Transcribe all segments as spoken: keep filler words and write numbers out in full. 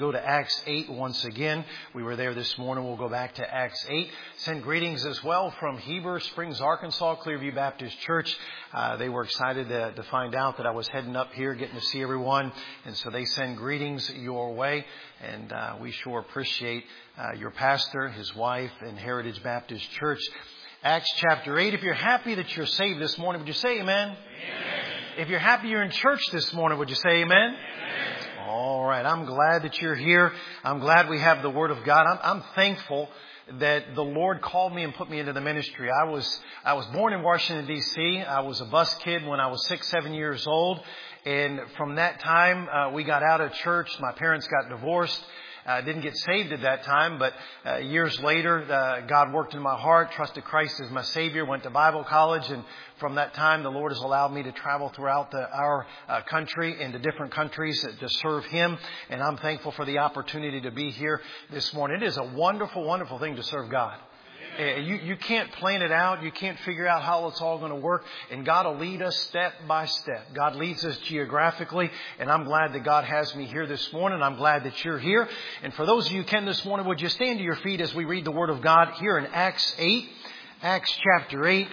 Go to Acts eight once again. We were there this morning. We'll go back to Acts eight. Send greetings as well from Heber Springs, Arkansas, Clearview Baptist Church. Uh, they were excited to, to find out that I was heading up here, getting to see everyone. And so they send greetings your way. And uh, we sure appreciate uh, your pastor, his wife, and Heritage Baptist Church. Acts chapter eight. If you're happy that you're saved this morning, would you say amen? Amen. If you're happy you're in church this morning, would you say amen? Amen. All right. I'm glad that you're here. I'm glad we have the Word of God. I'm, I'm thankful that the Lord called me and put me into the ministry. I was I was born in Washington, D C I was a bus kid when I was six, seven years old. And from that time, uh, we got out of church. My parents got divorced. I uh, didn't get saved at that time, but uh, years later, uh, God worked in my heart, trusted Christ as my Savior, went to Bible college, and from that time, the Lord has allowed me to travel throughout the, our uh, country into different countries to serve Him, and I'm thankful for the opportunity to be here this morning. It is a wonderful, wonderful thing to serve God. You, you can't plan it out. You can't figure out how it's all going to work. And God will lead us step by step. God leads us geographically. And I'm glad that God has me here this morning. I'm glad that you're here. And for those of you who can this morning, would you stand to your feet as we read the Word of God here in Acts eight, Acts chapter eight.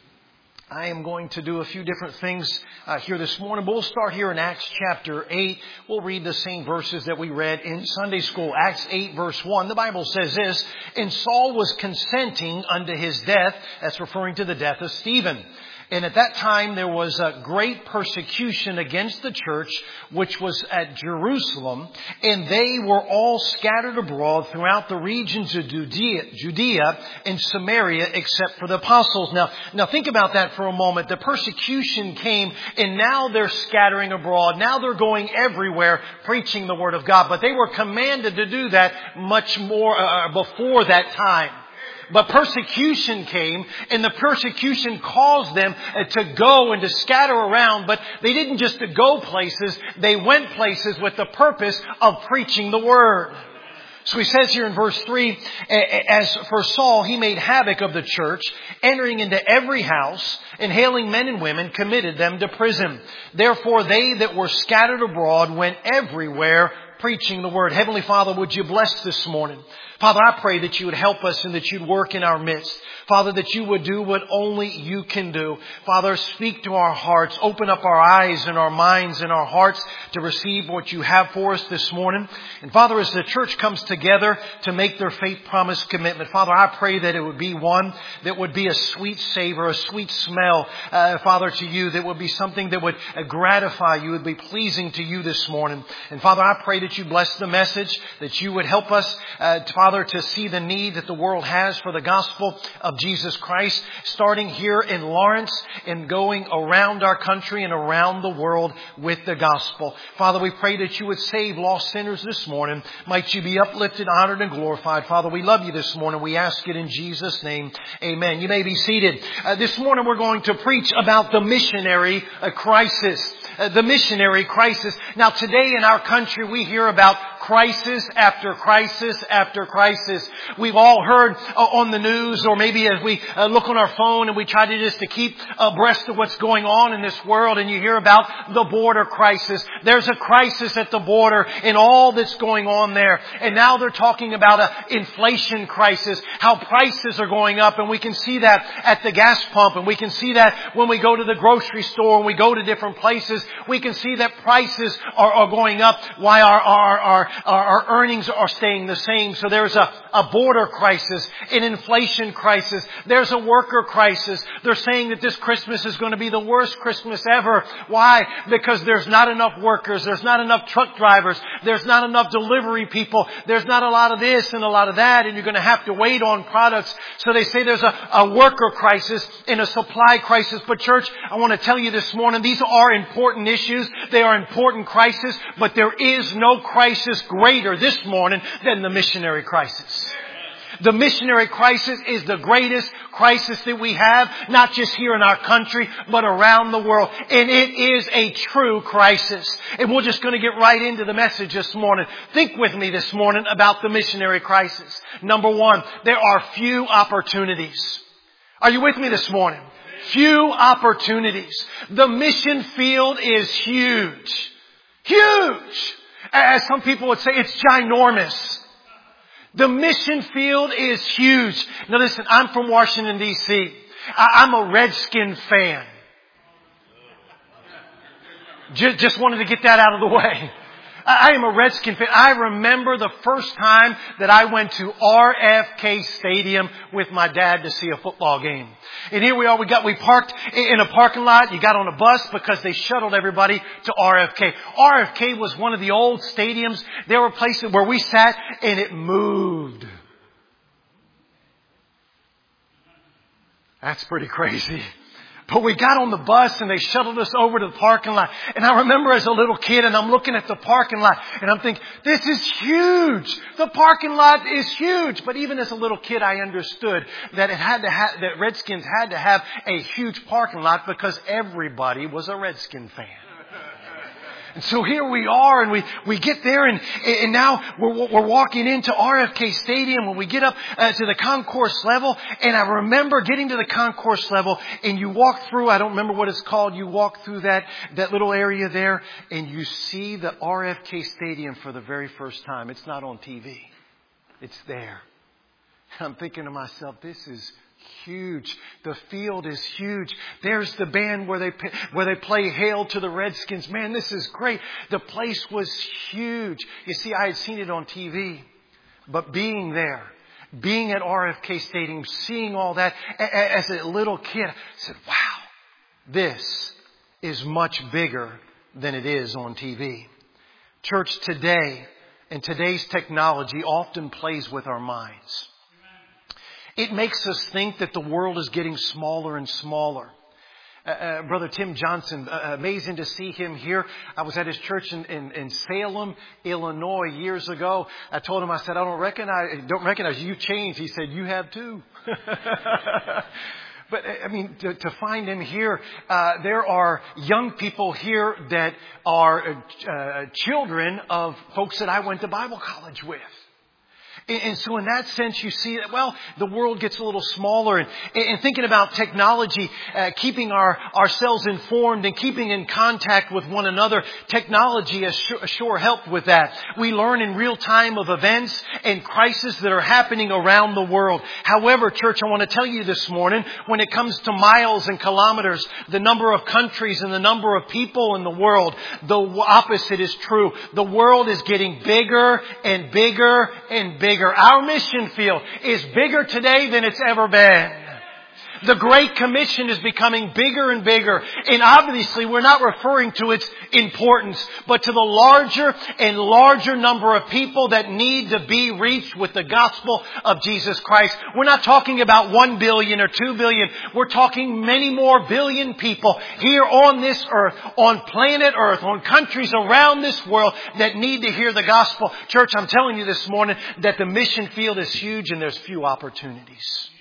I am going to do a few different things uh, here this morning. But we'll start here in Acts chapter eight. We'll read the same verses that we read in Sunday school. Acts eight verse one. The Bible says this, "And Saul was consenting unto his death." That's referring to the death of Stephen. And at that time, there was a great persecution against the church, which was at Jerusalem. And they were all scattered abroad throughout the regions of Judea, Judea and Samaria, except for the apostles. Now, now think about that for a moment. The persecution came, and now they're scattering abroad. Now they're going everywhere preaching the Word of God. But they were commanded to do that much more uh, before that time. But persecution came, and the persecution caused them to go and to scatter around. But they didn't just to go places. They went places with the purpose of preaching the Word. So he says here in verse three, "As for Saul, he made havoc of the church, entering into every house, and hailing men and women, committed them to prison. Therefore they that were scattered abroad went everywhere preaching the Word." Heavenly Father, would you bless this morning? Father, I pray that you would help us and that you'd work in our midst. Father, that you would do what only you can do. Father, speak to our hearts. Open up our eyes and our minds and our hearts to receive what you have for us this morning. And Father, as the church comes together to make their faith promise commitment, Father, I pray that it would be one that would be a sweet savor, a sweet smell, uh, Father, to you, that would be something that would uh, gratify you, would be pleasing to you this morning. And Father, I pray that you bless the message, that you would help us, uh, Father, to see the need that the world has for the gospel of Jesus Christ, starting here in Lawrence and going around our country and around the world with the gospel. Father, we pray that you would save lost sinners this morning. Might you be uplifted, honored, and glorified. Father, we love you this morning. We ask it in Jesus' name. Amen. You may be seated. Uh, this morning we're going to preach about the missionary uh, crisis. Uh, the missionary crisis. Now today in our country we hear about crisis after crisis after crisis. We've all heard uh, on the news, or maybe as we uh, look on our phone and we try to just to keep abreast of what's going on in this world, and you hear about the border crisis. There's a crisis at the border and all that's going on there. And now they're talking about an inflation crisis, how prices are going up, and we can see that at the gas pump, and we can see that when we go to the grocery store and we go to different places. We can see that prices are, are going up while our, our, our, our earnings are staying the same. So there's a, a border crisis, an inflation crisis. There's a worker crisis. They're saying that this Christmas is going to be the worst Christmas ever. Why? Because there's not enough workers. There's not enough truck drivers. There's not enough delivery people. There's not a lot of this and a lot of that, and you're going to have to wait on products. So they say there's a, a worker crisis and a supply crisis. But church, I want to tell you this morning, these are important issues. They are important crises, but there is no crisis greater this morning than the missionary crisis. The missionary crisis is the greatest crisis that we have, not just here in our country, but around the world. And it is a true crisis. And we're just going to get right into the message this morning. Think with me this morning about the missionary crisis. Number one, there are few opportunities. Are you with me this morning? Few opportunities. The mission field is huge. Huge. As some people would say, it's ginormous. The mission field is huge. Now listen, I'm from Washington, D C I'm a Redskin fan. Just wanted to get that out of the way. I am a Redskin fan. I remember the first time that I went to R F K Stadium with my dad to see a football game. And here we are. We got, we parked in a parking lot. You got on a bus because they shuttled everybody to R F K. R F K was one of the old stadiums. There were places where we sat and it moved. That's pretty crazy. But we got on the bus and they shuttled us over to the parking lot. And I remember as a little kid and I'm looking at the parking lot and I'm thinking, this is huge. The parking lot is huge. But even as a little kid, I understood that it had to have, that Redskins had to have a huge parking lot because everybody was a Redskin fan. And so here we are and we, we get there and, and now we're, we're walking into R F K Stadium when we get up uh, to the concourse level. And I remember getting to the concourse level and you walk through, I don't remember what it's called. You walk through that, that little area there and you see the R F K Stadium for the very first time. It's not on T V. It's there. And I'm thinking to myself, this is huge. The field is huge. There's the band where they where they play Hail to the Redskins. Man, this is great. The place was huge. You see, I had seen it on T V, but being there, being at R F K Stadium, seeing all that as a little kid, I said, wow, this is much bigger than it is on T V. Church, today and today's technology often plays with our minds. It makes us think that the world is getting smaller and smaller. Uh, uh, Brother Tim Johnson, uh, amazing to see him here. I was at his church in, in, in Salem, Illinois years ago. I told him, I said, I don't recognize, don't recognize you. You changed. He said, you have too. But I mean, to, to find him here, uh, there are young people here that are uh, children of folks that I went to Bible college with. And so in that sense, you see that, well, the world gets a little smaller. And, and thinking about technology, uh, keeping our ourselves informed and keeping in contact with one another, technology has sure, sure helped with that. We learn in real time of events and crises that are happening around the world. However, church, I want to tell you this morning, when it comes to miles and kilometers, the number of countries and the number of people in the world, the opposite is true. The world is getting bigger and bigger and bigger. Our mission field is bigger today than it's ever been. The Great Commission is becoming bigger and bigger. And obviously we're not referring to its importance, but to the larger and larger number of people that need to be reached with the gospel of Jesus Christ. We're not talking about one billion or two billion. We're talking many more billion people here on this earth, on planet Earth, on countries around this world that need to hear the gospel. Church, I'm telling you this morning that the mission field is huge and there's few opportunities.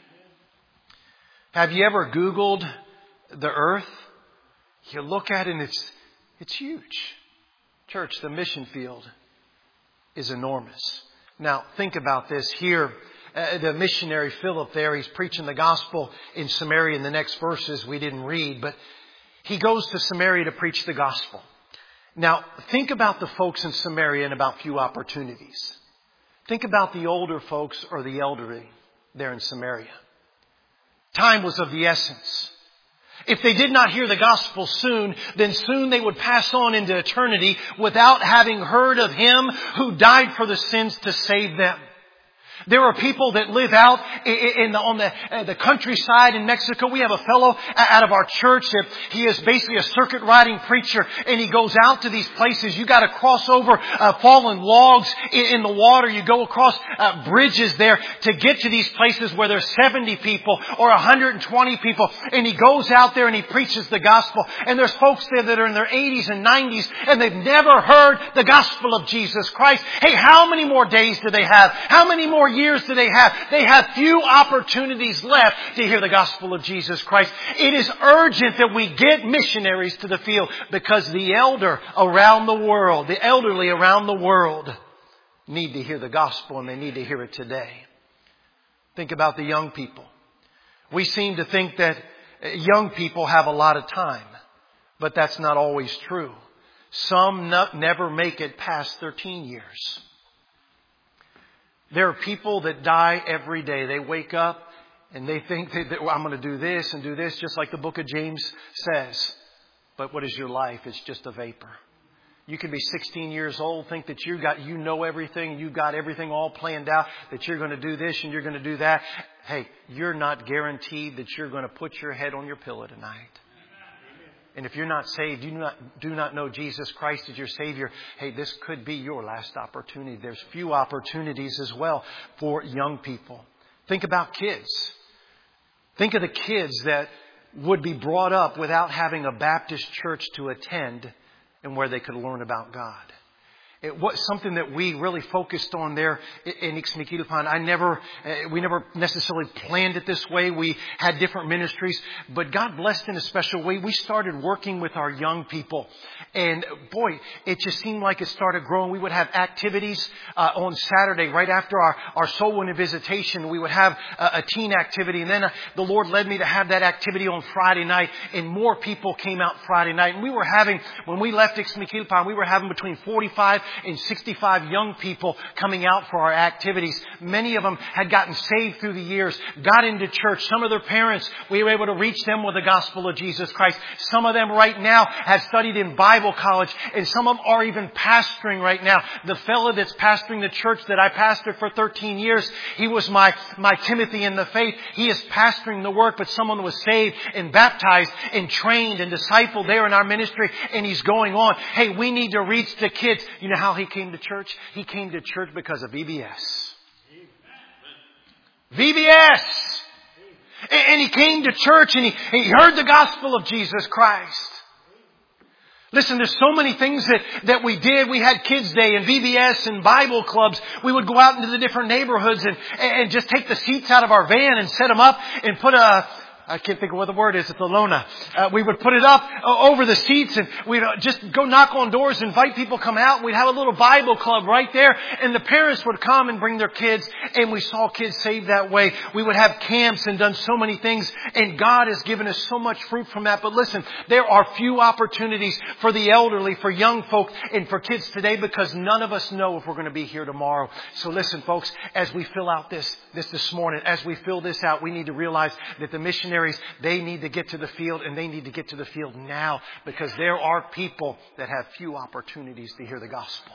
Have you ever Googled the earth? You look at it and it's, it's huge. Church, the mission field is enormous. Now, think about this here. Uh, the missionary Philip there, he's preaching the gospel in Samaria in the next verses we didn't read, but he goes to Samaria to preach the gospel. Now, think about the folks in Samaria and about few opportunities. Think about the older folks or the elderly there in Samaria. Time was of the essence. If they did not hear the gospel soon, then soon they would pass on into eternity without having heard of Him who died for the sins to save them. There are people that live out in the, on the, uh, the countryside in Mexico. We have a fellow out of our church that he is basically a circuit riding preacher, and he goes out to these places. You got to cross over uh, fallen logs in, in the water. You go across uh, bridges there to get to these places where there's seventy people or one hundred twenty people, and he goes out there and he preaches the gospel. And there's folks there that are in their eighties and nineties, and they've never heard the gospel of Jesus Christ. Hey, how many more days do they have? How many more years do they have? They have few opportunities left to hear the gospel of Jesus Christ. It is urgent that we get missionaries to the field because the elder around the world, the elderly around the world need to hear the gospel, and they need to hear it today. Think about the young people. We seem to think that young people have a lot of time, but that's not always true. Some no, never make it past thirteen years. There are people that die every day. They wake up and they think that, that well, I'm going to do this and do this, just like the book of James says. But what is your life? It's just a vapor. You can be sixteen years old, think that you got, you know everything, you got everything all planned out, that you're going to do this and you're going to do that. Hey, you're not guaranteed that you're going to put your head on your pillow tonight. And if you're not saved, you do not, do not know Jesus Christ as your Savior, hey, this could be your last opportunity. There's few opportunities as well for young people. Think about kids. Think of the kids that would be brought up without having a Baptist church to attend and where they could learn about God. It was something that we really focused on there in Ixmiquilpan. I never, we never necessarily planned it this way. We had different ministries, but God blessed in a special way. We started working with our young people, and boy, it just seemed like it started growing. We would have activities uh, on Saturday right after our our soul winning visitation. We would have a, a teen activity, and then uh, the Lord led me to have that activity on Friday night, and more people came out Friday night. And we were having, when we left Ixmiquilpan, we were having between forty-five and sixty-five young people coming out for our activities. Many of them had gotten saved through the years, got into church. Some of their parents, we were able to reach them with the gospel of Jesus Christ. Some of them right now have studied in Bible college, and some of them are even pastoring right now. The fellow that's pastoring the church that I pastored for thirteen years, he was my, my Timothy in the faith. He is pastoring the work, but someone was saved and baptized and trained and discipled there in our ministry, and he's going on. Hey, we need to reach the kids. You know how he came to church? He came to church because of V B S. V B S! And he came to church and he, he heard the gospel of Jesus Christ. Listen, there's so many things that, that we did. We had Kids Day and V B S and Bible clubs. We would go out into the different neighborhoods and, and just take the seats out of our van and set them up and put a, I can't think of what the word is. It's a lona. Uh, we would put it up uh, over the seats, and we'd uh, just go knock on doors, invite people to come out. We'd have a little Bible club right there, and the parents would come and bring their kids, and we saw kids saved that way. We would have camps and done so many things, and God has given us so much fruit from that. But listen, there are few opportunities for the elderly, for young folk, and for kids today, because none of us know if we're going to be here tomorrow. So listen, folks, as we fill out this this this morning, as we fill this out, we need to realize that the missionaries, they need to get to the field, and they need to get to the field now, because there are people that have few opportunities to hear the gospel.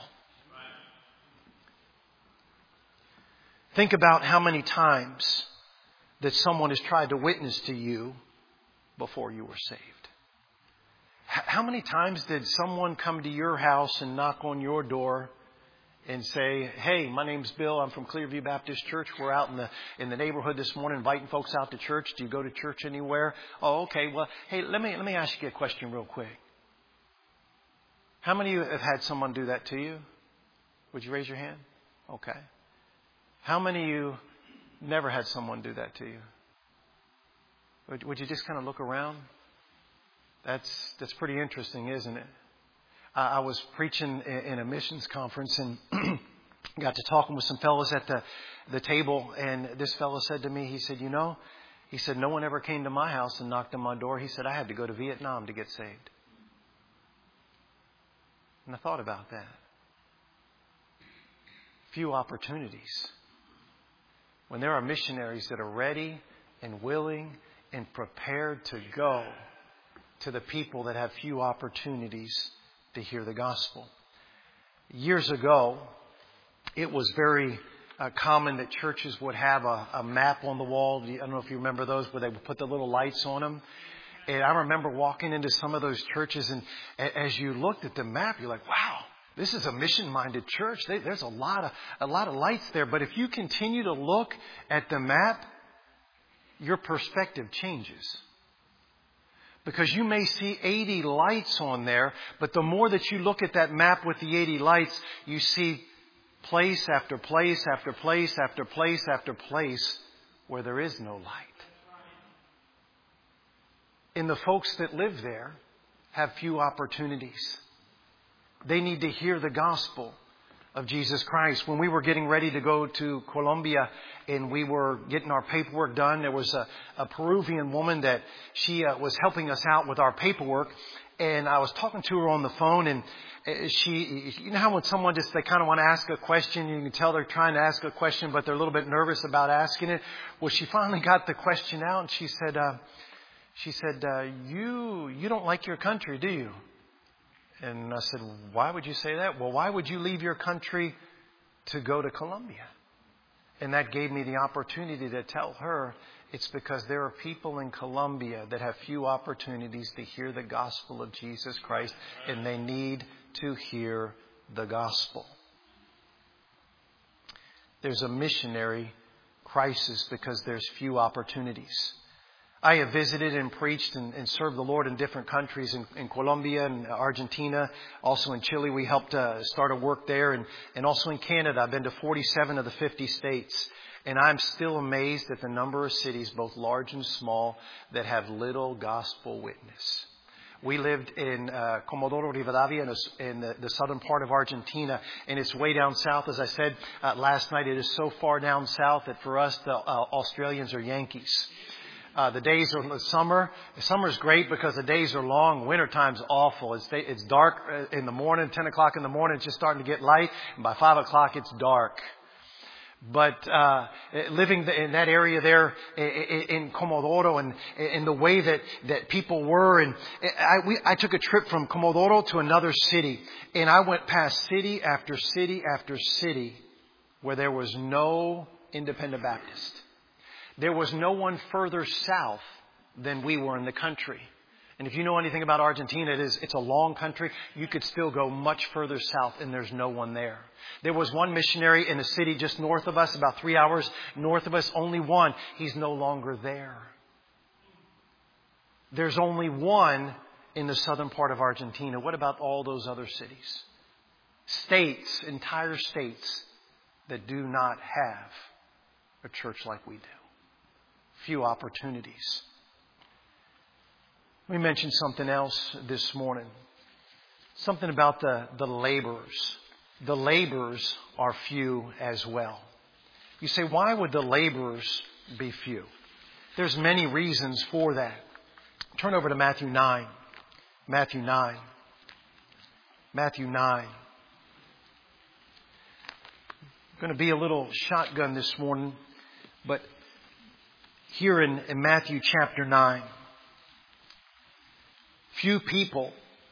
Think about how many times that someone has tried to witness to you before you were saved. How many times did someone come to your house and knock on your door and say, hey, my name's Bill. I'm from Clearview Baptist Church. We're out in the in the neighborhood this morning inviting folks out to church. Do you go to church anywhere? Oh, okay. Well, hey, let me let me ask you a question real quick. How many of you have had someone do that to you? Would you raise your hand? Okay. How many of you never had someone do that to you? Would, would you just kind of look around? That's that's pretty interesting, isn't it? I was preaching in a missions conference and got to talking with some fellows at the, the table. And this fellow said to me, he said, you know, he said, no one ever came to my house and knocked on my door. He said, I had to go to Vietnam to get saved. And I thought about that. Few opportunities. When there are missionaries that are ready and willing and prepared to go to the people that have few opportunities to hear the gospel. Years ago, it was very uh, common that churches would have a, a map on the wall. I don't know if you remember those, where they would put the little lights on them. And I remember walking into some of those churches, and as you looked at the map, you're like, wow, this is a mission-minded church. They, there's a lot of a lot of lights there. But if you continue to look at the map, your perspective changes. Because you may see eighty lights on there, but the more that you look at that map with the eighty lights, you see place after place after place after place after place where there is no light. And the folks that live there have few opportunities. They need to hear the gospel of Jesus Christ. When we were getting ready to go to Colombia and we were getting our paperwork done, there was a, a Peruvian woman that she uh, was helping us out with our paperwork. And I was talking to her on the phone, and she, you know how when someone just, they kind of want to ask a question, you can tell they're trying to ask a question, but they're a little bit nervous about asking it. Well, she finally got the question out, and she said, uh, she said, uh, you, you don't like your country, do you? And I said, why would you say that? Well, why would you leave your country to go to Colombia? And that gave me the opportunity to tell her it's because there are people in Colombia that have few opportunities to hear the gospel of Jesus Christ, and they need to hear the gospel. There's a missionary crisis because there's few opportunities. I have visited and preached and, and served the Lord in different countries, in, in Colombia and Argentina, also in Chile. We helped uh, start a work there, and, and also in Canada. I've been to forty-seven of the fifty states, and I'm still amazed at the number of cities, both large and small, that have little gospel witness. We lived in uh, Comodoro Rivadavia in, a, in the, the southern part of Argentina, and it's way down south. As I said uh, last night, it is so far down south that for us, the uh, Australians are Yankees. Uh, the days are summer. Summer's great because the days are long. Wintertime's awful. It's, it's dark in the morning, ten o'clock in the morning. It's just starting to get light. And by five o'clock, it's dark. But uh living in that area there in Comodoro, and in the way that, that people were, and I, we, I took a trip from Comodoro to another city, and I went past city after city after city where there was no independent Baptist. There was no one further south than we were in the country. And if you know anything about Argentina, it is, it's a long country. You could still go much further south and there's no one there. There was one missionary in a city just north of us, about three hours north of us, only one. He's no longer there. There's only one in the southern part of Argentina. What about all those other cities? States, entire states that do not have a church like we do. Few opportunities. We mentioned something else this morning. Something about the, the laborers. The laborers are few as well. You say, why would the laborers be few? There's many reasons for that. Turn over to Matthew nine. Matthew nine. Matthew nine. I'm going to be a little shotgun this morning, but here in, in Matthew chapter nine, few people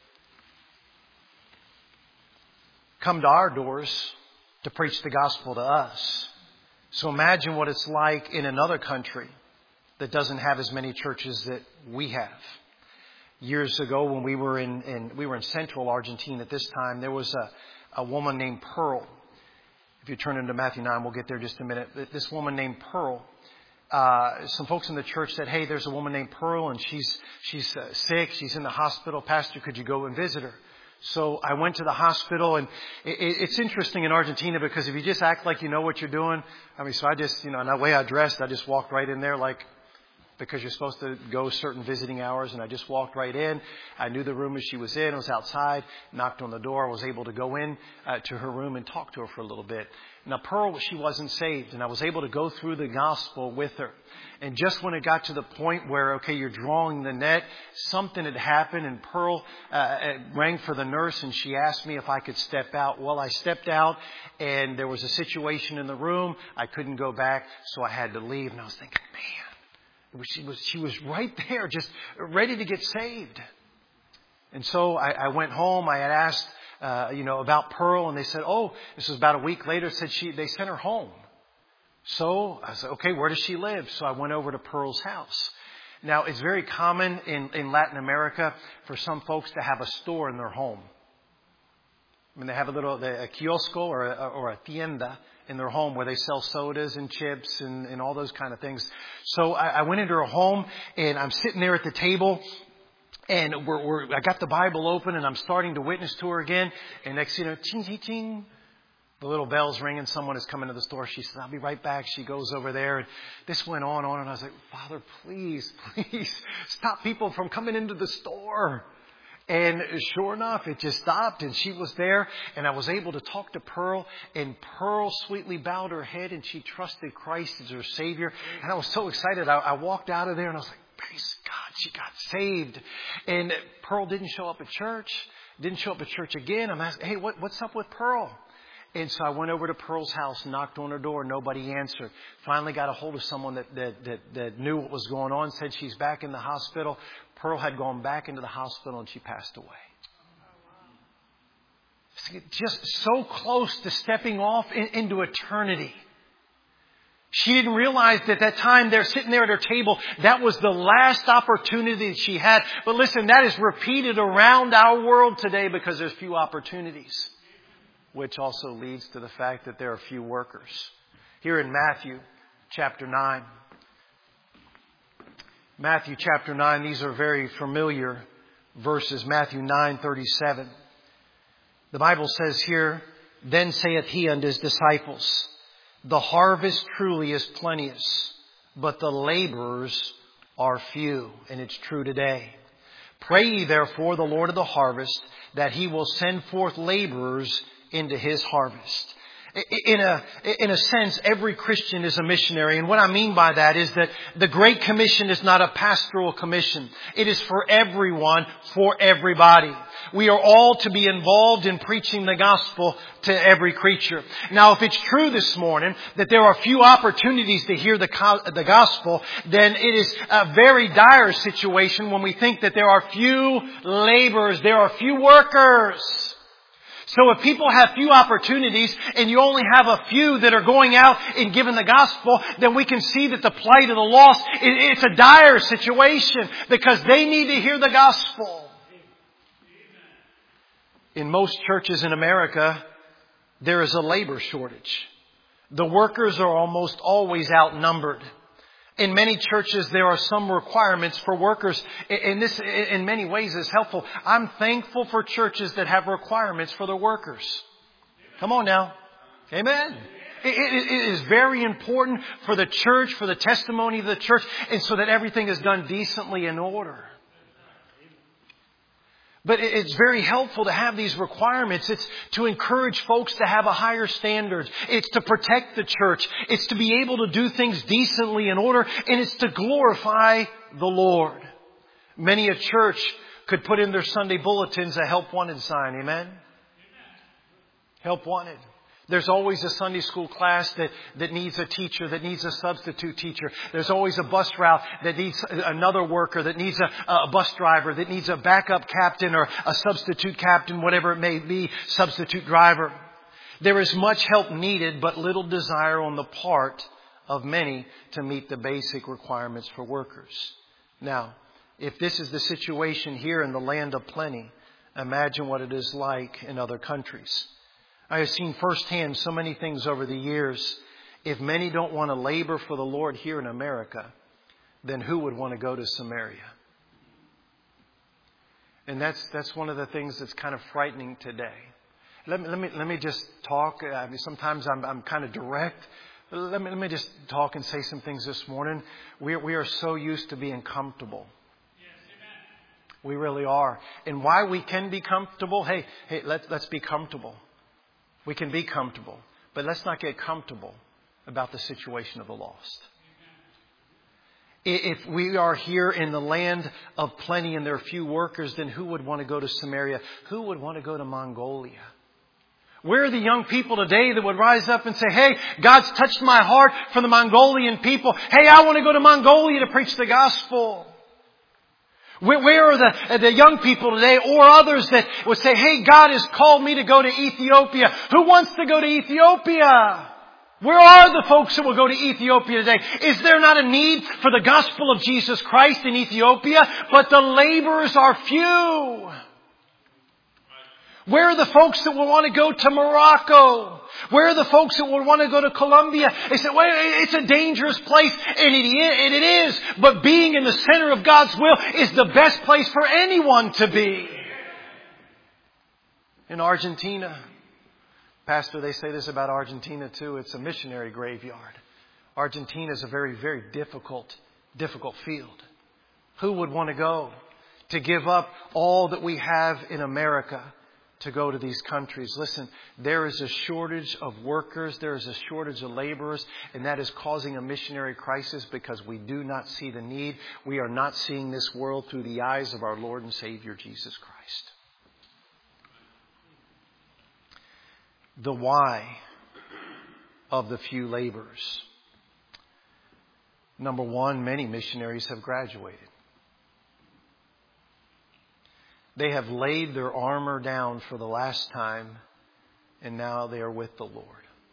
come to our doors to preach the gospel to us. So imagine what it's like in another country that doesn't have as many churches that we have. Years ago, when we were in, in we were in central Argentina at this time, there was a, a woman named Pearl. If you turn into Matthew nine, we'll get there in just a minute. This woman named Pearl. Uh, some folks in the church said, hey, there's a woman named Pearl, and she's she's uh, sick. She's in the hospital. Pastor, could you go and visit her? So I went to the hospital, and it, it's interesting in Argentina because if you just act like you know what you're doing, I mean, so I just, you know, and the way I dressed, I just walked right in there like, because you're supposed to go certain visiting hours, and I just walked right in. I knew the room that she was in. I was outside, knocked on the door. I was able to go in uh, to her room and talk to her for a little bit. Now, Pearl, she wasn't saved, and I was able to go through the gospel with her. And just when it got to the point where, okay, you're drawing the net, something had happened, and Pearl uh, rang for the nurse, and she asked me if I could step out. Well, I stepped out, and there was a situation in the room. I couldn't go back, so I had to leave. And I was thinking, man, she was she was right there, just ready to get saved. And so I, I went home. I had asked, uh, you know, about Pearl, and they said, oh, this was about a week later. Said she they sent her home. So I said, okay, where does she live? So I went over to Pearl's house. Now, it's very common in, in Latin America for some folks to have a store in their home. I mean, they have a little a kiosco or a, or a tienda in their home where they sell sodas and chips and, and all those kind of things. So I, I went into her home, and I'm sitting there at the table, and we're, we're, I got the Bible open, and I'm starting to witness to her again. And next, you know, ching, ching, ching. The little bell's ringing. Someone is coming to the store. She says, I'll be right back. She goes over there. And this went on and on. And I was like, Father, please, please stop people from coming into the store. And sure enough, it just stopped, and she was there, and I was able to talk to Pearl, and Pearl sweetly bowed her head, and she trusted Christ as her Savior. And I was so excited. I, I walked out of there, and I was like, praise God, she got saved. And Pearl didn't show up at church. Didn't show up at church again. I'm asking, hey, what, what's up with Pearl? And so I went over to Pearl's house, knocked on her door. Nobody answered. Finally got a hold of someone that, that, that, that knew what was going on, said she's back in the hospital. Pearl had gone back into the hospital and she passed away. Just so close to stepping off in, into eternity. She didn't realize that at that time they're sitting there at her table. That was the last opportunity that she had. But listen, that is repeated around our world today because there's few opportunities. Which also leads to the fact that there are few workers. Here in Matthew chapter nine. Matthew chapter nine, these are very familiar verses. Matthew nine thirty-seven. The Bible says here, then saith he unto his disciples, the harvest truly is plenteous, but the laborers are few. And it's true today. Pray ye therefore the Lord of the harvest, that he will send forth laborers into his harvest. In a, in a sense, every Christian is a missionary. And what I mean by that is that the Great Commission is not a pastoral commission. It is for everyone, for everybody. We are all to be involved in preaching the gospel to every creature. Now, if it's true this morning that there are few opportunities to hear the, the gospel, then it is a very dire situation when we think that there are few laborers, there are few workers. So if people have few opportunities and you only have a few that are going out and giving the gospel, then we can see that the plight of the lost, it's a dire situation because they need to hear the gospel. In most churches in America, there is a labor shortage. The workers are almost always outnumbered. In many churches, there are some requirements for workers. And this, in many ways, is helpful. I'm thankful for churches that have requirements for their workers. Come on now. Amen. It, it, it is very important for the church, for the testimony of the church, and so that everything is done decently in order. But it's very helpful to have these requirements. It's to encourage folks to have a higher standard. It's to protect the church. It's to be able to do things decently in order. And it's to glorify the Lord. Many a church could put in their Sunday bulletins a help wanted sign. Amen? Help wanted. There's always a Sunday school class that, that needs a teacher, that needs a substitute teacher. There's always a bus route that needs another worker, that needs a, a bus driver, that needs a backup captain or a substitute captain, whatever it may be, substitute driver. There is much help needed, but little desire on the part of many to meet the basic requirements for workers. Now, if this is the situation here in the land of plenty, imagine what it is like in other countries. I have seen firsthand so many things over the years. If many don't want to labor for the Lord here in America, then who would want to go to Samaria? And that's that's one of the things that's kind of frightening today. Let me let me let me just talk. I mean, sometimes I'm I'm kind of direct. Let me let me just talk and say some things this morning. We we are so used to being comfortable. We really are. And why we can be comfortable? Hey hey, let's let's be comfortable. We can be comfortable, but let's not get comfortable about the situation of the lost. If we are here in the land of plenty and there are few workers, then who would want to go to Samaria? Who would want to go to Mongolia? Where are the young people today that would rise up and say, hey, God's touched my heart for the Mongolian people. Hey, I want to go to Mongolia to preach the gospel. Where, where are the, the young people today or others that would say, hey, God has called me to go to Ethiopia. Who wants to go to Ethiopia? Where are the folks that will go to Ethiopia today? Is there not a need for the gospel of Jesus Christ in Ethiopia? But the laborers are few. Where are the folks that will want to go to Morocco? Where are the folks that will want to go to Colombia? They say, well, it's a dangerous place, and it is, and it is. But being in the center of God's will is the best place for anyone to be. In Argentina, Pastor, they say this about Argentina too. It's a missionary graveyard. Argentina is a very, very difficult, difficult field. Who would want to go to give up all that we have in America to go to these countries. Listen, there is a shortage of workers. There is a shortage of laborers. And that is causing a missionary crisis because we do not see the need. We are not seeing this world through the eyes of our Lord and Savior, Jesus Christ. The why of the few laborers. Number one, many missionaries have graduated. They have laid their armor down for the last time, and now they are with the Lord.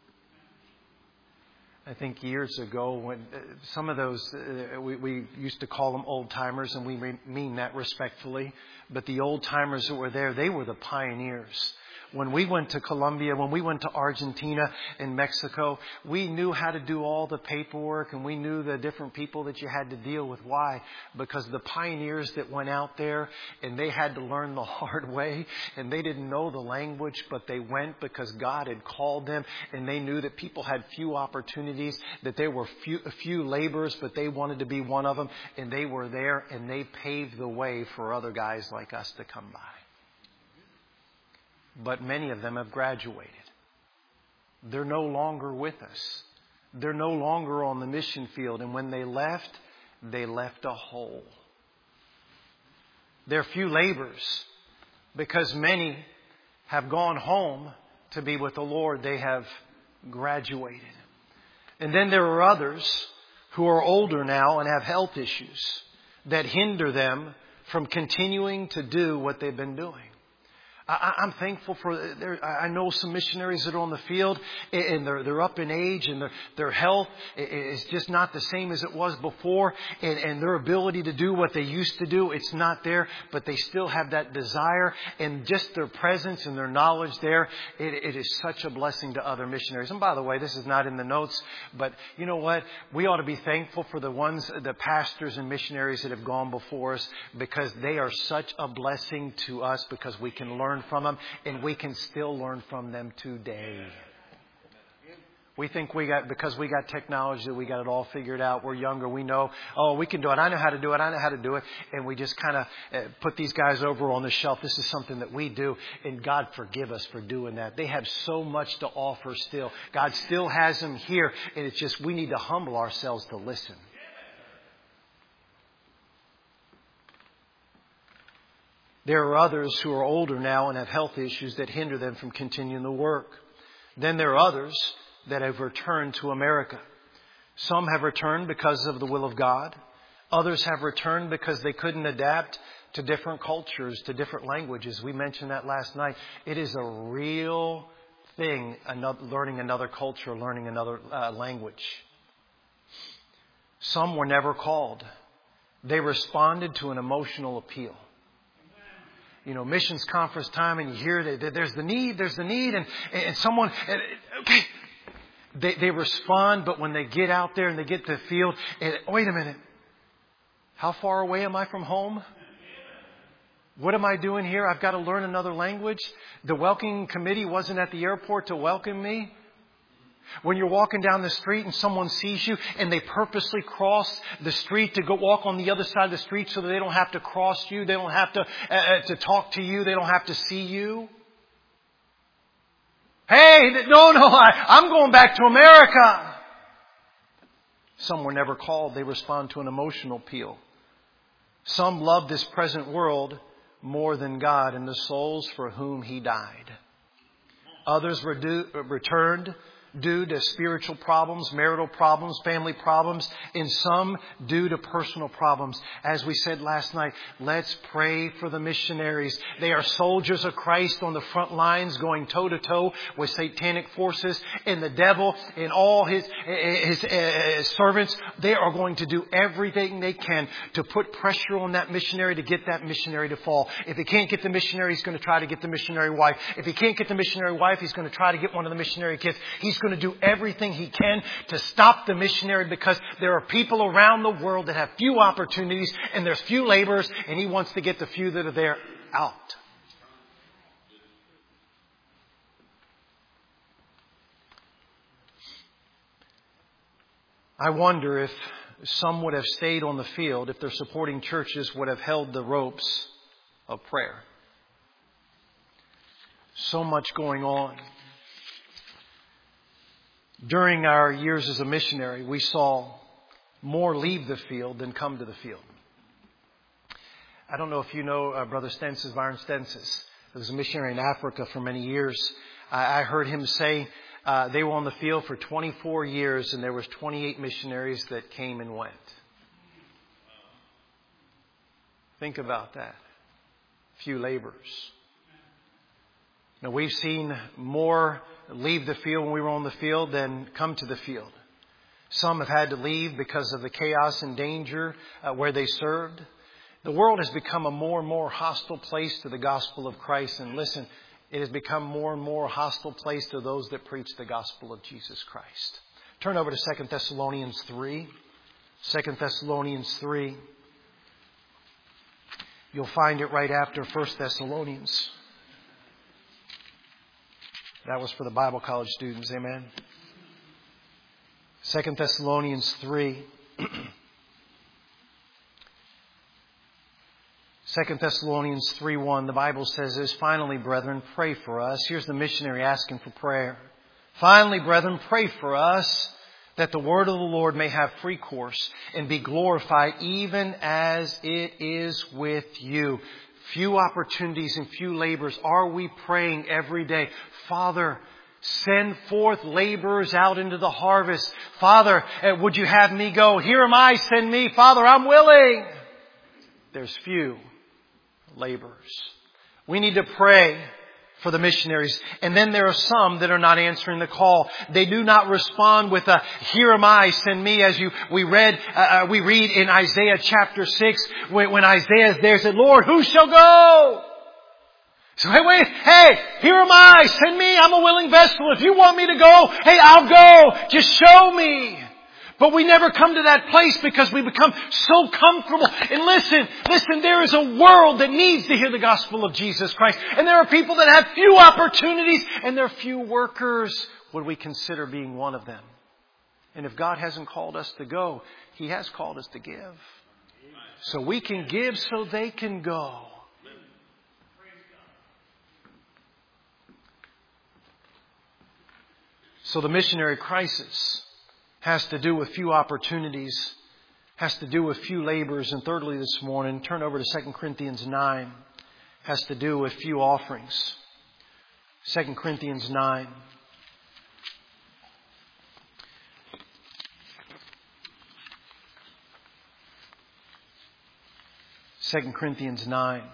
I think years ago, when uh, some of those, uh, we, we used to call them old timers, and we re- mean that respectfully. But the old timers that were there, they were the pioneers. When we went to Colombia, when we went to Argentina and Mexico, we knew how to do all the paperwork and we knew the different people that you had to deal with. Why? Because the pioneers that went out there and they had to learn the hard way and they didn't know the language, but they went because God had called them and they knew that people had few opportunities, that there were few, few laborers, but they wanted to be one of them, and they were there and they paved the way for other guys like us to come by. But many of them have graduated. They're no longer with us. They're no longer on the mission field. And when they left, they left a hole. There are few laborers because many have gone home to be with the Lord. They have graduated. And then there are others who are older now and have health issues that hinder them from continuing to do what they've been doing. I, I'm thankful for, there, I know some missionaries that are on the field and they're, they're up in age and their, their health is just not the same as it was before, and, and their ability to do what they used to do, it's not there, but they still have that desire, and just their presence and their knowledge there, it, it is such a blessing to other missionaries. And by the way, this is not in the notes, but you know what? We ought to be thankful for the ones, the pastors and missionaries that have gone before us, because they are such a blessing to us because we can learn from them, and we can still learn from them today. We think we got, because we got technology, that we got it all figured out. We're younger. We know, oh, we can do it. I know how to do it. I know how to do it. And we just kind of uh, put these guys over on the shelf. This is something that we do. And God forgive us for doing that. They have so much to offer still. God still has them here. And it's just, we need to humble ourselves to listen. There are others who are older now and have health issues that hinder them from continuing the work. Then there are others that have returned to America. Some have returned because of the will of God. Others have returned because they couldn't adapt to different cultures, to different languages. We mentioned that last night. It is a real thing, another, learning another culture, learning another uh, language. Some were never called. They responded to an emotional appeal. You know, missions conference time, and you hear that there's the need, there's the need, and, and someone, and, okay, they, they respond, but when they get out there and they get to the field, and wait a minute, how far away am I from home? What am I doing here? I've got to learn another language. The welcoming committee wasn't at the airport to welcome me. When you're walking down the street and someone sees you and they purposely cross the street to go walk on the other side of the street so that they don't have to cross you, they don't have to uh, to talk to you, they don't have to see you. Hey, no, no, I, I'm going back to America. Some were never called. They respond to an emotional appeal. Some love this present world more than God and the souls for whom He died. Others redu- returned due to spiritual problems, marital problems, family problems, and some due to personal problems. As we said last night, let's pray for the missionaries. They are soldiers of Christ on the front lines, going toe to toe with satanic forces and the devil and all his, his, his servants. They are going to do everything they can to put pressure on that missionary to get that missionary to fall. If he can't get the missionary, he's going to try to get the missionary wife. If he can't get the missionary wife, he's going to try to get one of the missionary kids. He's going to do everything he can to stop the missionary, because there are people around the world that have few opportunities and there's few laborers, and he wants to get the few that are there out. I wonder if some would have stayed on the field if their supporting churches would have held the ropes of prayer. So much going on. During our years as a missionary, we saw more leave the field than come to the field. I don't know if you know uh, Brother Stensis, Byron Stensis. He was a missionary in Africa for many years. I, I heard him say uh, they were on the field for twenty-four years and there was twenty-eight missionaries that came and went. Think about that. Few laborers. Now, we've seen more leave the field when we were on the field than come to the field. Some have had to leave because of the chaos and danger uh, where they served. The world has become a more and more hostile place to the gospel of Christ. And listen, it has become more and more hostile place to those that preach the gospel of Jesus Christ. Turn over to Second Thessalonians three. Second Thessalonians three. You'll find it right after First Thessalonians. That was for the Bible college students. Amen. Second Thessalonians three. Second Thessalonians three one. The Bible says this, finally, brethren, pray for us. Here's the missionary asking for prayer. Finally, brethren, pray for us that the word of the Lord may have free course and be glorified even as it is with you. Few opportunities and few labors. Are we praying every day? Father, send forth laborers out into the harvest. Father, would you have me go? Here am I, send me. Father, I'm willing. There's few laborers. We need to pray for the missionaries. And then there are some that are not answering the call. They do not respond with a, here am I, send me, as you, we read, uh, we read in Isaiah chapter six, when, when Isaiah is there, said, Lord, who shall go? So, hey, wait, hey, here am I, send me, I'm a willing vessel. If you want me to go, hey, I'll go. Just show me. But we never come to that place because we become so comfortable. And listen, listen, there is a world that needs to hear the gospel of Jesus Christ. And there are people that have few opportunities and there are few workers. Would we consider being one of them? And if God hasn't called us to go, He has called us to give. So we can give so they can go. So the missionary crisis has to do with few opportunities, has to do with few labors. And thirdly this morning, turn over to Second Corinthians nine, has to do with few offerings. Second Corinthians nine. Second Corinthians nine.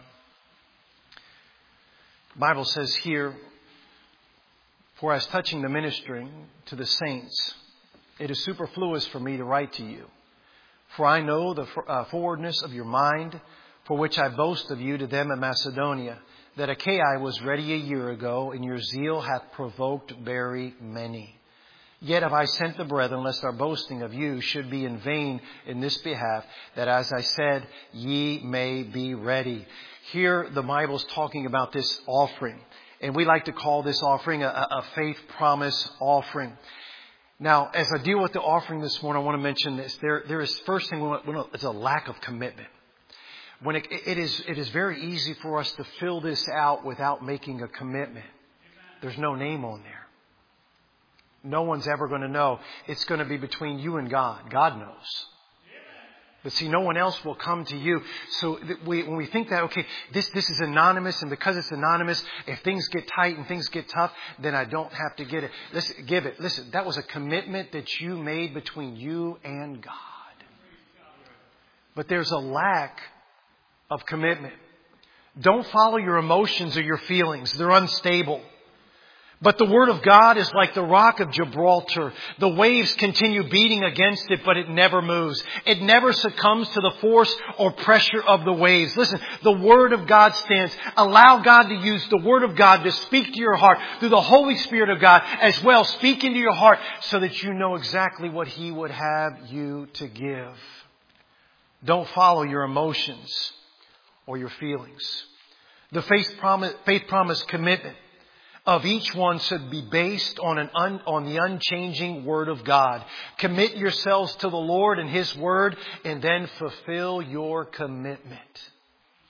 The Bible says here, for as touching the ministering to the saints, it is superfluous for me to write to you. For I know the uh, forwardness of your mind, for which I boast of you to them in Macedonia, that Achaia was ready a year ago, and your zeal hath provoked very many. Yet have I sent the brethren, lest our boasting of you should be in vain in this behalf, that as I said, ye may be ready. Here the Bible is talking about this offering. And we like to call this offering a, a faith promise offering. Now, as I deal with the offering this morning, I want to mention this. There, there is first thing we want, we want is a lack of commitment. When it, it is, it is very easy for us to fill this out without making a commitment. There's no name on there. No one's ever going to know. It's going to be between you and God. God knows. But see, no one else will come to you. So we, when we think that, okay, this, this is anonymous, and because it's anonymous, if things get tight and things get tough, then I don't have to get it. Listen, give it. Listen, that was a commitment that you made between you and God. But there's a lack of commitment. Don't follow your emotions or your feelings. They're unstable. But the Word of God is like the rock of Gibraltar. The waves continue beating against it, but it never moves. It never succumbs to the force or pressure of the waves. Listen, the Word of God stands. Allow God to use the Word of God to speak to your heart through the Holy Spirit of God as well. Speak into your heart so that you know exactly what He would have you to give. Don't follow your emotions or your feelings. The faith promise, faith promise commitment of each one should be based on an un, on the unchanging Word of God. Commit yourselves to the Lord and His Word, and then fulfill your commitment.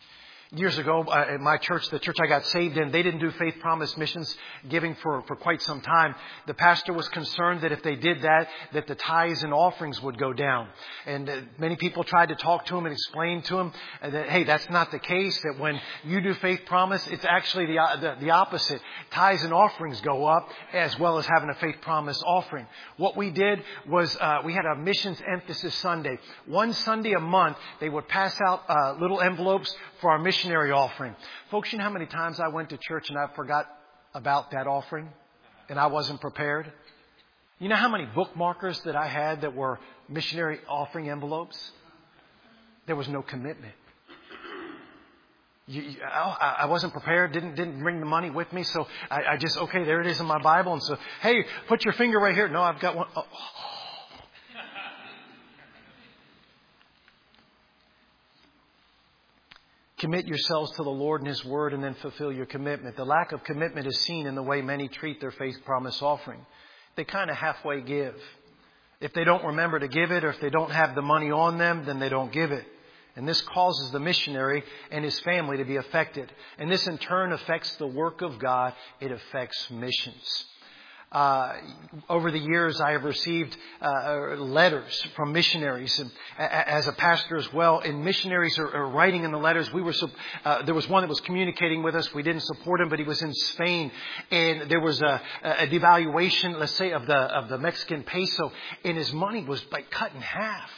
Years ago, uh, at my church, the church I got saved in, they didn't do Faith Promise missions giving for, for quite some time. The pastor was concerned that if they did that, that the tithes and offerings would go down. And uh, many people tried to talk to him and explain to him that, hey, that's not the case, that when you do Faith Promise, it's actually the, uh, the, the opposite. Tithes and offerings go up as well as having a Faith Promise offering. What we did was uh, we had a missions emphasis Sunday. One Sunday a month, they would pass out uh, little envelopes for our missionary offering. Folks, you know how many times I went to church and I forgot about that offering and I wasn't prepared? You know how many bookmarkers that I had that were missionary offering envelopes? There was no commitment. You, you, I, I wasn't prepared, didn't didn't bring the money with me, so I, I just, okay, there it is in my Bible. And so, hey, put your finger right here. No, I've got one. Oh. Commit yourselves to the Lord and His Word and then fulfill your commitment. The lack of commitment is seen in the way many treat their faith promise offering. They kind of halfway give. If they don't remember to give it or if they don't have the money on them, then they don't give it. And this causes the missionary and his family to be affected. And this in turn affects the work of God. It affects missions. Uh, over the years, I have received uh, letters from missionaries, and as a pastor as well. And missionaries are, are writing in the letters. We were uh, there was one that was communicating with us. We didn't support him, but he was in Spain, and there was a, a devaluation, let's say, of the of the Mexican peso, and his money was like cut in half.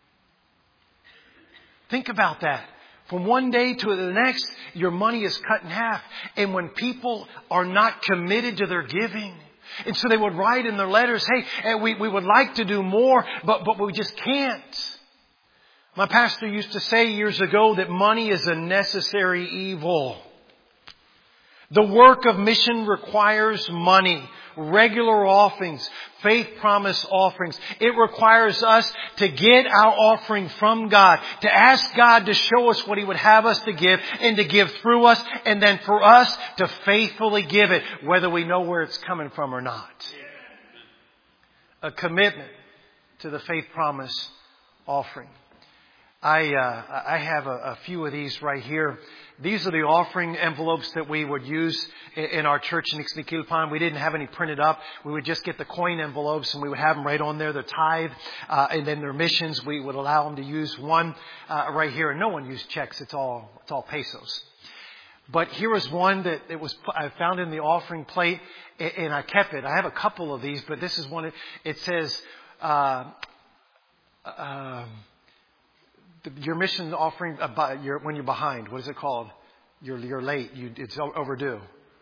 Think about that. From one day to the next, your money is cut in half, and when people are not committed to their giving. And so they would write in their letters, hey, we, we would like to do more, but, but we just can't. My pastor used to say years ago that money is a necessary evil. The work of mission requires money, regular offerings, faith promise offerings. It requires us to get our offering from God, to ask God to show us what He would have us to give and to give through us, and then for us to faithfully give it, whether we know where it's coming from or not. A commitment to the faith promise offering. I uh, I have a, a few of these right here. These are the offering envelopes that we would use in our church in Ixmiquilpan. We didn't have any printed up. We would just get the coin envelopes and we would have them right on there, the tithe, uh, and then their missions. We would allow them to use one uh, right here. And no one used checks. It's all it's all pesos. But here is one that it was I found in the offering plate, and I kept it. I have a couple of these, but this is one. It says, uh, uh, your mission offering about your, when you're behind. What is it called? You're you're late. You it's overdue.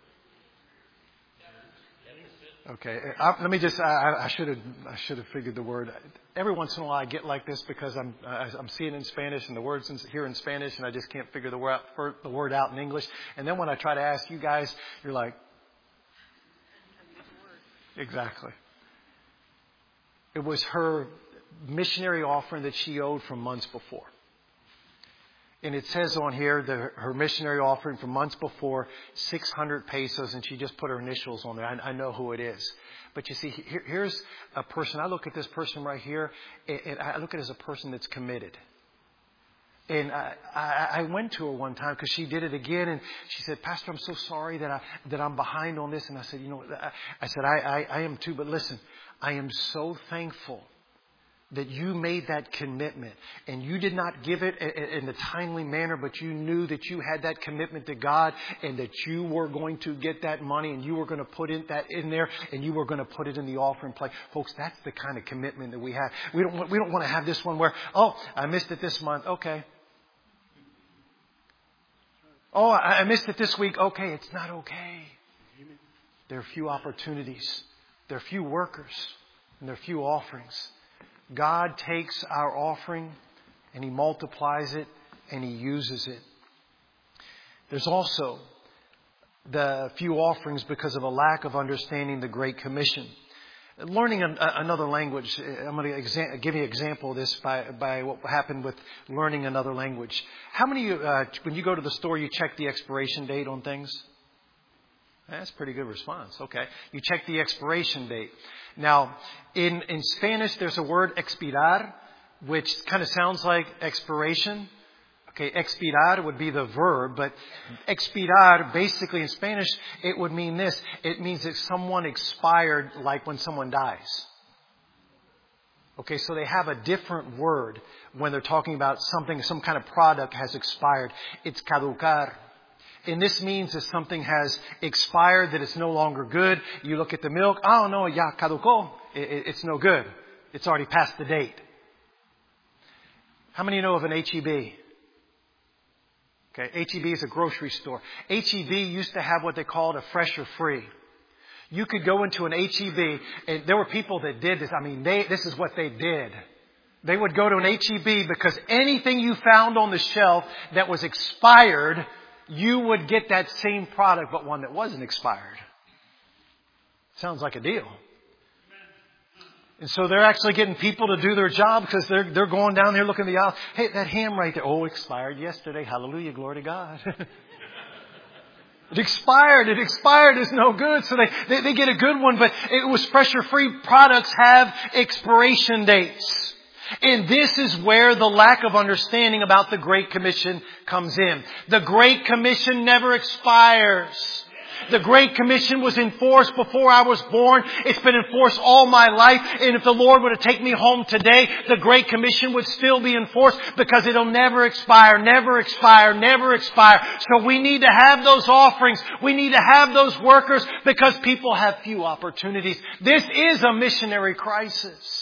Okay. I, let me just. I, I should have. I should have figured the word. Every once in a while, I get like this because I'm I, I'm seeing in Spanish and the words in, here in Spanish, and I just can't figure the word out, the word out in English. And then when I try to ask you guys, you're like, exactly. It was her missionary offering that she owed from months before. And it says on here that her missionary offering from months before, six hundred pesos, and she just put her initials on there. I, I know who it is. But you see, here, here's a person. I look at this person right here, and I look at it as a person that's committed. And I, I, I went to her one time because she did it again, and she said, Pastor, I'm so sorry that, I, that I'm behind on this. And I said, you know, I, I said, I, I, I am too, but listen, I am so thankful that you made that commitment, and you did not give it in a timely manner, but you knew that you had that commitment to God and that you were going to get that money and you were going to put in that in there and you were going to put it in the offering plate. Folks, that's the kind of commitment that we have. We don't want, we don't want to have this one where, oh, I missed it this month. Okay. Oh, I missed it this week. Okay. It's not okay. There are few opportunities. There are few workers and there are few offerings. God takes our offering and He multiplies it and He uses it. There's also the few offerings because of a lack of understanding the Great Commission. Learning an, another language. I'm going to exa- give you an example of this by, by what happened with learning another language. How many of you, uh, when you go to the store, you check the expiration date on things? That's a pretty good response. Okay. You check the expiration date. Now, in, in Spanish, there's a word expirar, which kind of sounds like expiration. Okay, expirar would be the verb, but expirar, basically in Spanish, it would mean this. It means that someone expired like when someone dies. Okay, so they have a different word when they're talking about something, some kind of product has expired. It's caducar. And this means that something has expired, that it's no longer good. You look at the milk, oh no, ya caducó. It's no good. It's already past the date. How many know of an H E B? Okay, H E B is a grocery store. H E B used to have what they called a fresh or free. You could go into an H E B, and there were people that did this. I mean, they, this is what they did. They would go to an H E B because anything you found on the shelf that was expired, you would get that same product, but one that wasn't expired. Sounds like a deal. And so they're actually getting people to do their job because they're, they're going down there looking at the aisle. Hey, that ham right there. Oh, expired yesterday. Hallelujah. Glory to God. It expired. It expired. It's no good. So they, they, they get a good one, but it was pressure-free. Products have expiration dates. And this is where the lack of understanding about the Great Commission comes in. The Great Commission never expires. The Great Commission was enforced before I was born. It's been enforced all my life. And if the Lord were to take me home today, the Great Commission would still be enforced because it'll never expire, never expire, never expire. So we need to have those offerings. We need to have those workers because people have few opportunities. This is a missionary crisis.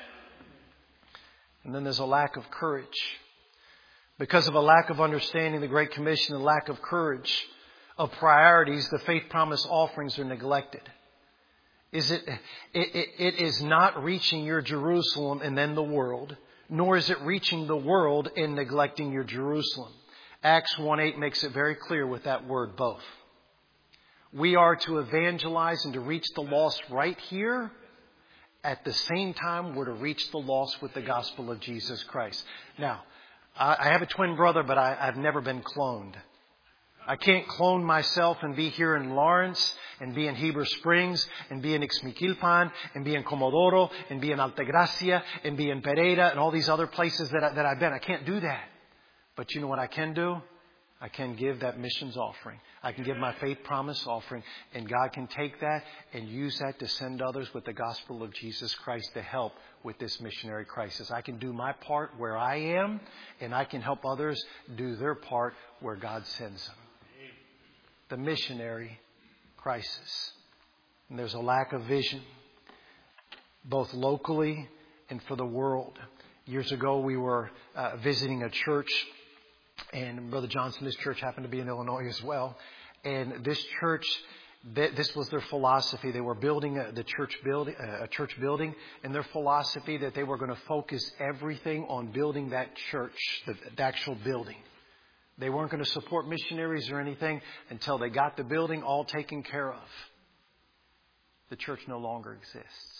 And then there's a lack of courage. Because of a lack of understanding the Great Commission, a lack of courage, of priorities, the faith promise offerings are neglected. Is it, it, it, it is not reaching your Jerusalem and then the world, nor is it reaching the world and neglecting your Jerusalem. Acts one eight makes it very clear with that word, both. We are to evangelize and to reach the lost right here. At the same time, we're to reach the lost with the gospel of Jesus Christ. Now, I have a twin brother, but I, I've never been cloned. I can't clone myself and be here in Lawrence and be in Heber Springs and be in Ixmiquilpan and be in Comodoro and be in Altagracia and be in Pereira and all these other places that, I, that I've been. I can't do that. But you know what I can do? I can give that missions offering. I can give my faith promise offering. And God can take that and use that to send others with the gospel of Jesus Christ to help with this missionary crisis. I can do my part where I am, and I can help others do their part where God sends them. The missionary crisis. And there's a lack of vision, both locally and for the world. Years ago, we were uh, visiting a church. And Brother Johnson, this church happened to be in Illinois as well. And this church, this was their philosophy. They were building a, the church building, a church building, and their philosophy that they were going to focus everything on building that church, the, the actual building. They weren't going to support missionaries or anything until they got the building all taken care of. The church no longer exists.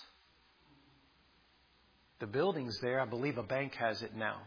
The building's there. I believe a bank has it now.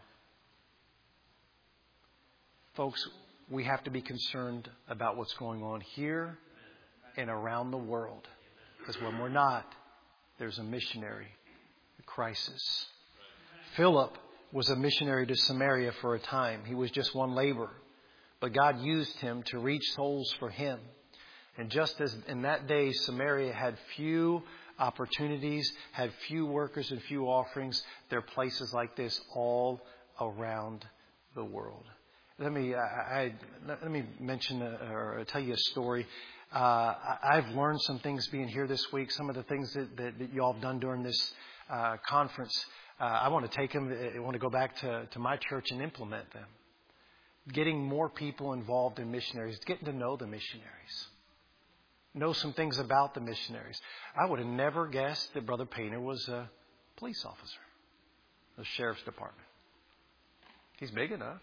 Folks, we have to be concerned about what's going on here and around the world. Because when we're not, there's a missionary crisis. Philip was a missionary to Samaria for a time. He was just one laborer. But God used him to reach souls for Him. And just as in that day Samaria had few opportunities, had few workers and few offerings, there are places like this all around the world. Let me I, I, let me mention a, or tell you a story. Uh, I've learned some things being here this week. Some of the things that, that, that you all have done during this uh, conference. Uh, I want to take them. I want to go back to, to my church and implement them. Getting more people involved in missionaries. Getting to know the missionaries. Know some things about the missionaries. I would have never guessed that Brother Painter was a police officer. The sheriff's department. He's big enough.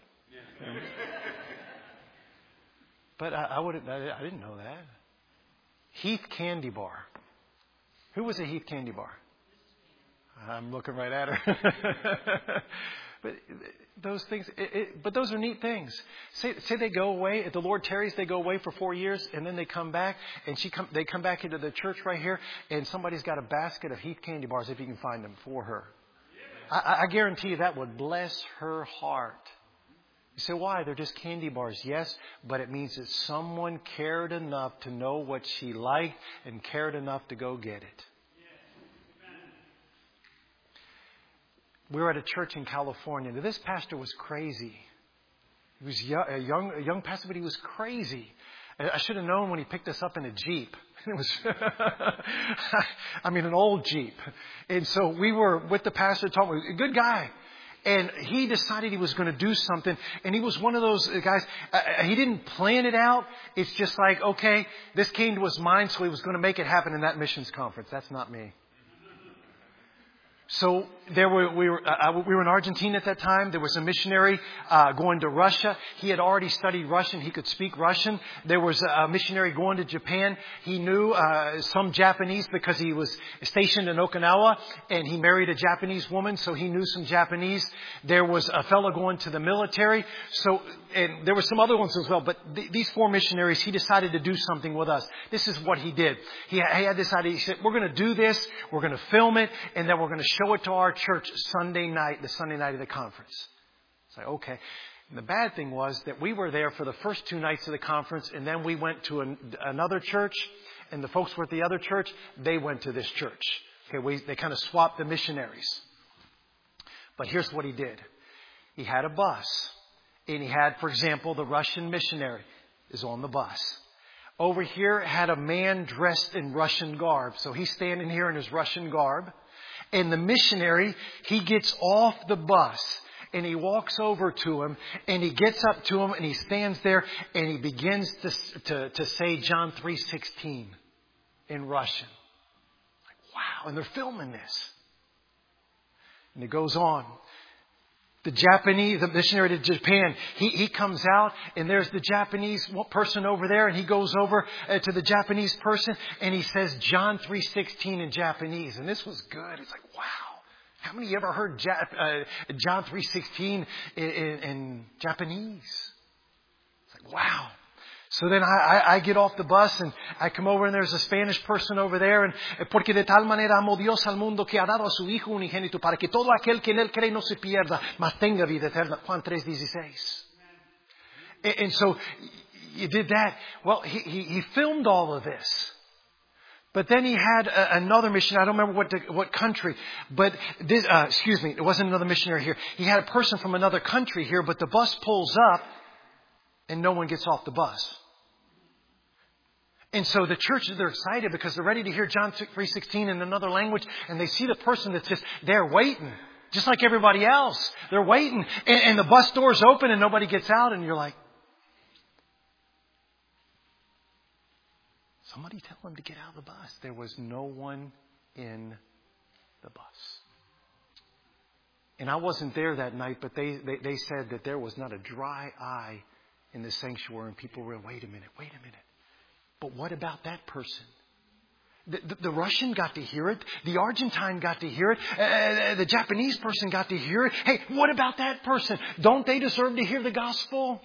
But I, I would I didn't know that. Heath Candy Bar. Who was at Heath Candy Bar? I'm looking right at her. But those things, it, it, but those are neat things. Say, say they go away. If the Lord tarries, they go away for four years, and then they come back, and she come, they come back into the church right here, and somebody's got a basket of Heath Candy Bars, if you can find them, for her. I, I guarantee you that would bless her heart. You say, why? They're just candy bars. Yes, but it means that someone cared enough to know what she liked and cared enough to go get it. We were at a church in California. Now, this pastor was crazy. He was young, a young, a young pastor, but he was crazy. I should have known when he picked us up in a Jeep. It was, I mean, an old Jeep. And so we were with the pastor talking. A good guy. And he decided he was going to do something. And he was one of those guys. Uh, he didn't plan it out. It's just like, okay, this came to his mind, so he was going to make it happen in that missions conference. That's not me. So there were, we were, uh, we were in Argentina at that time. There was a missionary, uh, going to Russia. He had already studied Russian. He could speak Russian. There was a missionary going to Japan. He knew, uh, some Japanese because he was stationed in Okinawa and he married a Japanese woman. So he knew some Japanese. There was a fellow going to the military. So, and there were some other ones as well. But th- these four missionaries, he decided to do something with us. This is what he did. He, he had this idea. He said, we're going to do this. We're going to film it. And then we're going to show it to our church Sunday night, the Sunday night of the conference. It's like, okay. And the bad thing was that we were there for the first two nights of the conference, and then we went to an, another church, and the folks were at the other church. They went to this church. Okay, we, they kind of swapped the missionaries. But here's what he did. He had a bus, and he had, for example, the Russian missionary is on the bus. Over here had a man dressed in Russian garb. So he's standing here in his Russian garb. And the missionary, he gets off the bus and he walks over to him and he gets up to him and he stands there and he begins to, to, to say John three sixteen in Russian. Like, wow. And they're filming this. And it goes on. The Japanese, the missionary to Japan, he, he comes out and there's the Japanese person over there and he goes over uh, to the Japanese person and he says John three sixteen in Japanese. And this was good. It's like, wow. How many of you ever heard Jap- uh, John three sixteen in, in, in Japanese? It's like, wow. So then I, I, I get off the bus and I come over and there's a Spanish person over there. And porque de tal manera amó Dios al mundo que ha dado a su Hijo unigénito para que todo aquel que en él cree no se pierda, mas tenga vida eterna. Juan three sixteen. And, and so you did that. Well, he, he, he filmed all of this. But then he had a, another mission. I don't remember what the, what country, but this, uh, excuse me, it wasn't another missionary here. He had a person from another country here, but the bus pulls up and no one gets off the bus. And so the church, they're excited because they're ready to hear John three sixteen in another language. And they see the person that's just there waiting, just like everybody else. They're waiting. And, and the bus doors open and nobody gets out. And you're like, somebody tell them to get out of the bus. There was no one in the bus. And I wasn't there that night, but they, they, they said that there was not a dry eye in the sanctuary. And people were, wait a minute, wait a minute. But what about that person? The, the, the Russian got to hear it. The Argentine got to hear it. Uh, the Japanese person got to hear it. Hey, what about that person? Don't they deserve to hear the gospel?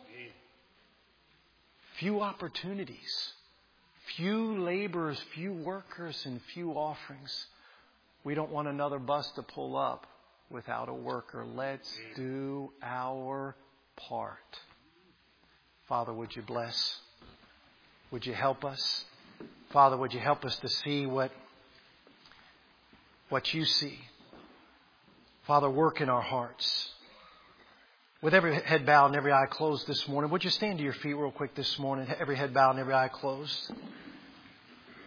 Few opportunities, few laborers, few workers, and few offerings. We don't want another bus to pull up without a worker. Let's do our part. Father, would you bless? Would you help us? Father, would you help us to see what, what you see? Father, work in our hearts. With every head bowed and every eye closed this morning, would you stand to your feet real quick this morning? Every head bowed and every eye closed.